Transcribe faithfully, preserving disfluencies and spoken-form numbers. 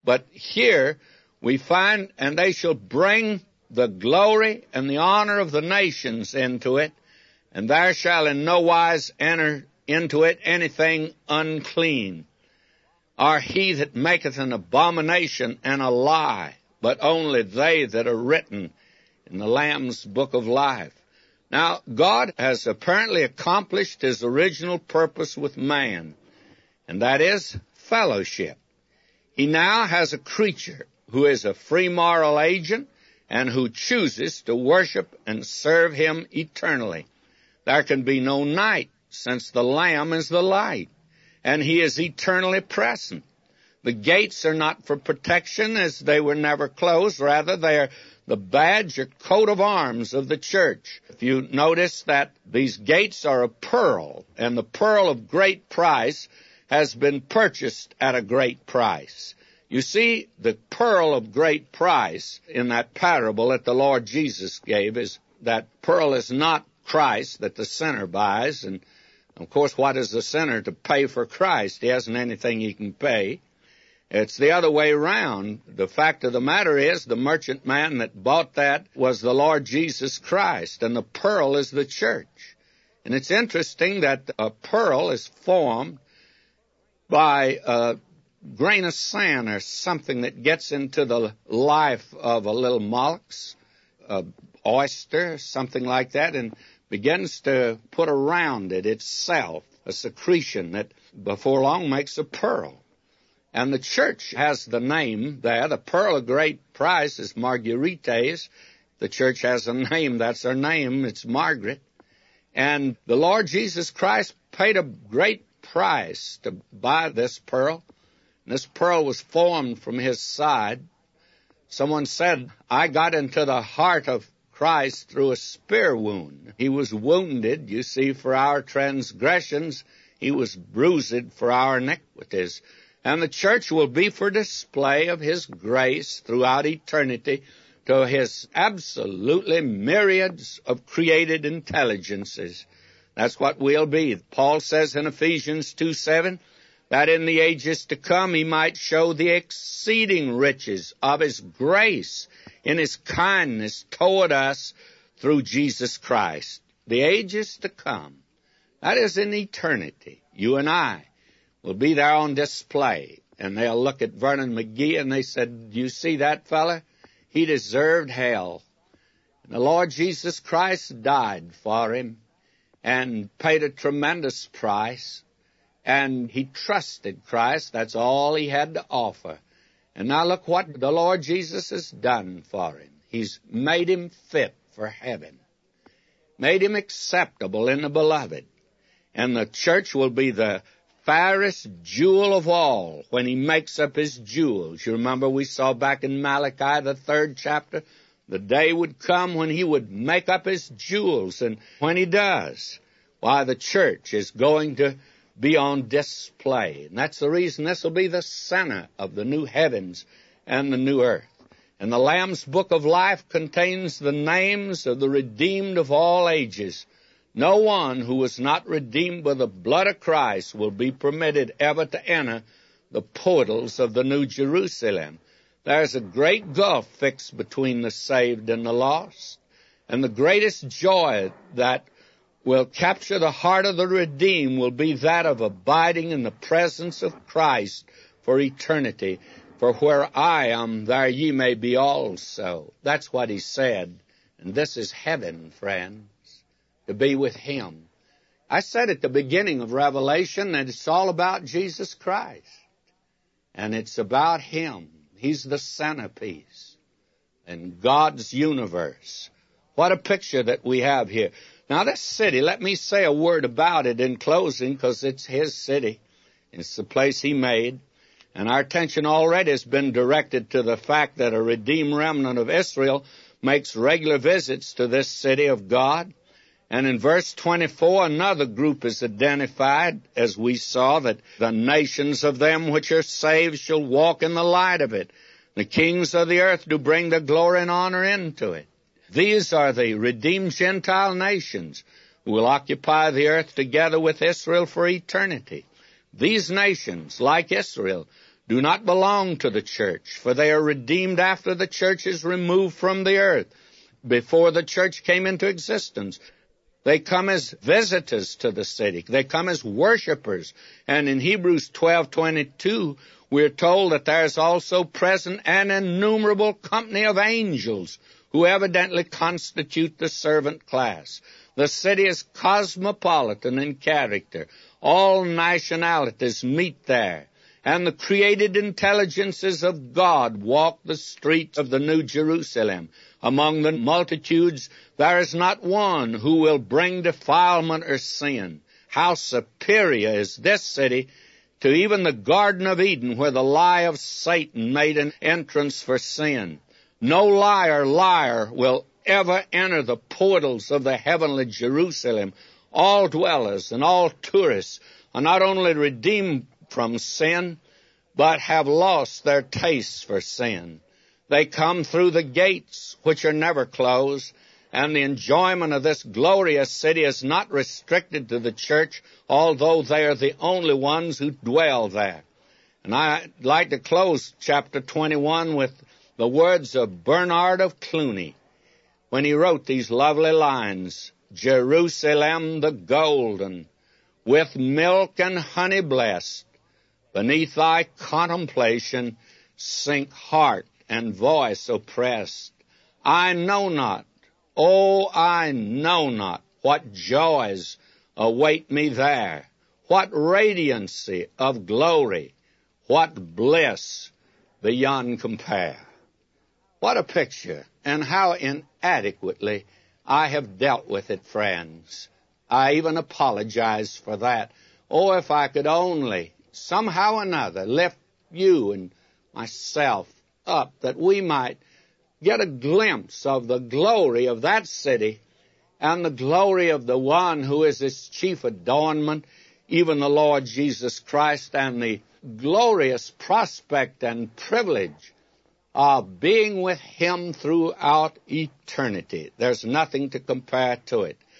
But here we find, and they shall bring the glory and the honor of the nations into it, and there shall in no wise enter into it anything unclean, or he that maketh an abomination and a lie, but only they that are written in the Lamb's book of life. Now, God has apparently accomplished his original purpose with man, and that is fellowship. He now has a creature who is a free moral agent and who chooses to worship and serve him eternally. There can be no night, since the Lamb is the light, and he is eternally present. The gates are not for protection, as they were never closed. Rather, they are the badge or coat of arms of the church. If you notice that these gates are of pearl, and the pearl of great price has been purchased at a great price. You see, the pearl of great price in that parable that the Lord Jesus gave is that pearl is not Christ that the sinner buys. And, of course, what is the sinner to pay for Christ? He hasn't anything he can pay. It's the other way around. The fact of the matter is the merchant man that bought that was the Lord Jesus Christ, and the pearl is the church. And it's interesting that a pearl is formed by a grain of sand or something that gets into the life of a little mollusk, an oyster, something like that, and begins to put around it itself a secretion that before long makes a pearl. And the church has the name there. The pearl of great price is Marguerites. The church has a name. That's her name. It's Margaret. And the Lord Jesus Christ paid a great price to buy this pearl. And this pearl was formed from his side. Someone said, I got into the heart of Christ through a spear wound. He was wounded, you see, for our transgressions. He was bruised for our iniquities. And the church will be for display of his grace throughout eternity to his absolutely myriads of created intelligences. That's what we'll be. Paul says in Ephesians two seven, that in the ages to come he might show the exceeding riches of his grace in his kindness toward us through Jesus Christ. The ages to come. That is in eternity. You and I will be there on display. And they'll look at Vernon McGee and they said, you see that fella? He deserved hell. And the Lord Jesus Christ died for him and paid a tremendous price. And he trusted Christ. That's all he had to offer. And now look what the Lord Jesus has done for him. He's made him fit for heaven. Made him acceptable in the beloved. And the church will be the fairest jewel of all when he makes up his jewels. You remember we saw back in Malachi, the third chapter, the day would come when he would make up his jewels. And when he does, why, the church is going to be on display. And that's the reason this will be the center of the new heavens and the new earth. And the Lamb's Book of Life contains the names of the redeemed of all ages. No one who was not redeemed by the blood of Christ will be permitted ever to enter the portals of the New Jerusalem. There's a great gulf fixed between the saved and the lost. And the greatest joy that will capture the heart of the redeemed will be that of abiding in the presence of Christ for eternity. For where I am, there ye may be also. That's what he said. And this is heaven, friends, to be with him. I said at the beginning of Revelation that it's all about Jesus Christ. And it's about him. He's the centerpiece in God's universe. What a picture that we have here. Now this city, let me say a word about it in closing, because it's his city. It's the place he made. And our attention already has been directed to the fact that a redeemed remnant of Israel makes regular visits to this city of God. And in verse twenty-four, another group is identified, as we saw, that the nations of them which are saved shall walk in the light of it. The kings of the earth do bring their glory and honor into it. These are the redeemed Gentile nations who will occupy the earth together with Israel for eternity. These nations, like Israel, do not belong to the church, for they are redeemed after the church is removed from the earth, before the church came into existence. They come as visitors to the city. They come as worshipers. And in Hebrews twelve twenty-two, we're told that there is also present an innumerable company of angels who evidently constitute the servant class. The city is cosmopolitan in character. All nationalities meet there. And the created intelligences of God walk the streets of the New Jerusalem. Among the multitudes, there is not one who will bring defilement or sin. How superior is this city to even the Garden of Eden, where the lie of Satan made an entrance for sin. No liar, liar will ever enter the portals of the heavenly Jerusalem. All dwellers and all tourists are not only redeemed from sin, but have lost their taste for sin. They come through the gates, which are never closed, and the enjoyment of this glorious city is not restricted to the church, although they are the only ones who dwell there. And I'd like to close chapter twenty-one with the words of Bernard of Cluny, when he wrote these lovely lines, Jerusalem the golden, with milk and honey blessed, beneath thy contemplation sink heart and voice oppressed. I know not, oh, I know not what joys await me there, what radiancy of glory, what bliss beyond compare. What a picture, and how inadequately I have dealt with it, friends. I even apologize for that. Oh, if I could only, somehow or another, lift you and myself up, that we might get a glimpse of the glory of that city and the glory of the one who is its chief adornment, even the Lord Jesus Christ, and the glorious prospect and privilege of being with him throughout eternity. There's nothing to compare to it.